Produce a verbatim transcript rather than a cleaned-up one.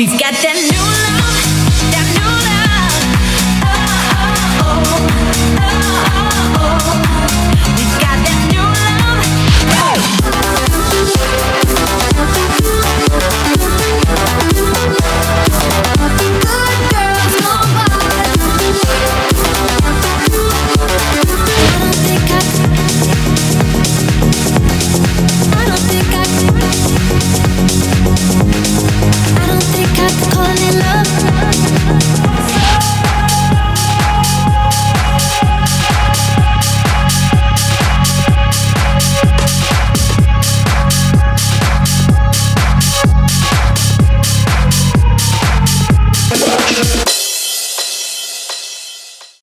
We've got that new love, that new love. Oh, oh, oh, oh, oh. We've got that new love. Good girls gone wild. I don't think I, I don't think I, I don't think I could call it love. We'll be right back.